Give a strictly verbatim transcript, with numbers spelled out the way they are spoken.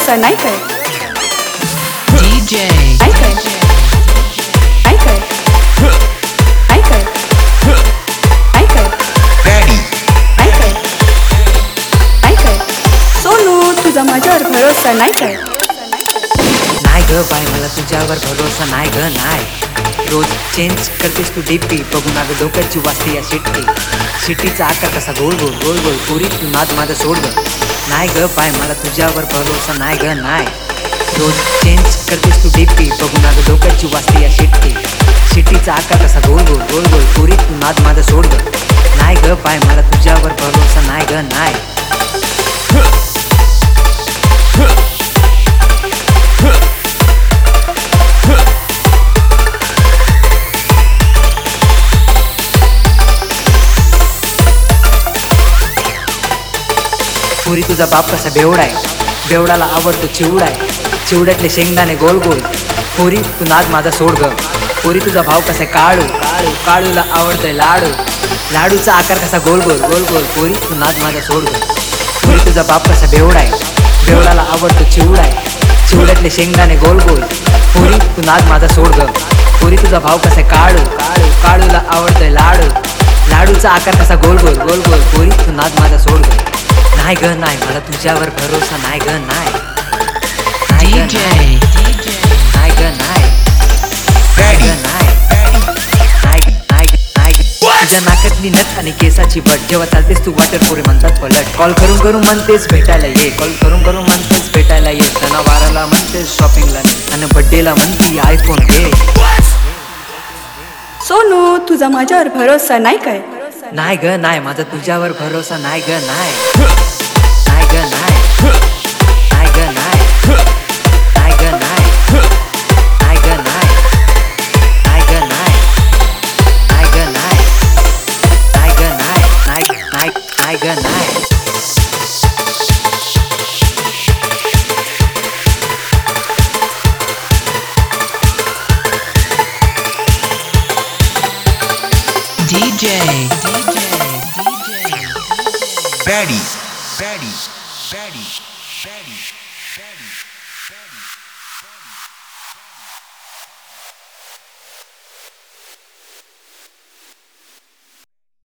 भरोसा नाही काय डी जे नाही काय नाही काय नाही काय नाही काय Daddy, नाही काय नाही काय सोनू तुझा माझ्यावर भरोसा नाही काय नाही ग बाय मला तुझ्यावर भरोसा नाही ग नाही रोज चेंज करतेस तू डीपी बघून अगं डोक्याची वाजते या शिट्टी शिट्टीचा आकार कसा गोल गोल गोल गोल पुरी तू नाद माझा सोड ग नाही ग बाय मला तुझ्यावर भरोसा नाही ग नाही रोज चेंज करतेस तू डीपी बघून अगं डोक्याची वाजते या शिट्टी शिट्टीचा आकार कसा गोल गोल गोल गोल पुरी तू नाद माझा सोड ग नाही ग बाय मला तुझ्यावर भरोसा नाही ग नाही पुरी तुझा बाप कसा बेवडा आहे बेवडाला आवडतो चिवडा आहे चिवड्यातले शेंगदाणे गोल गोल पुरी तू नाद माझा सोड ग पुरी तुझा भाव कसा काळू काळू काळूला आवडतोय लाडू लाडूचा आकार कसा गोल गोल गोल गोल पुरी तू नाद माझा सोड ग पुरी तुझा बाप कसा बेवडा आहे बेवडाला आवडतो चिवडा आहे चिवड्यातले शेंगदाणे गोल गोल पुरी तू नाद माझा सोड ग पुरी तुझा भाव कसा काळू काळू काळूला आवडतोय लाडू लाडूचा आकार कसा गोल गोल गोल गोल पुरी तू नाद माझा सोड ग नाही ग नाही मला तुझ्यावर भरोसा नाही ग नाही नाही ग नाही नाही ग नाही नाही ग नाही नाही ग नाही ग नाही ग तुझ्या नाकातली नथ आणि केसाची बट जेव्हा चालतेस तू वाटर पोरे म्हणतात पलट कॉल करून करून म्हणतेस भेटायला ये कॉल करून करून म्हणतेस भेटायला ये सणावाराला म्हणतेस शॉपिंगला आणि बड्डेला म्हणती आयफोन घे सोनू तुझा माझ्यावर भरोसा नाही काय नाही ग नाही माझा तुझ्यावर भरोसा नाही ग नाही नाही ग नाही नाही ग नाही नाही ग नाही नाही ग नाही नाही ग नाही नाही ग नाही नाही ग नाही नाही नाही नाही ग नाही D J Daddy, Daddy, Daddy, Daddy, Daddy.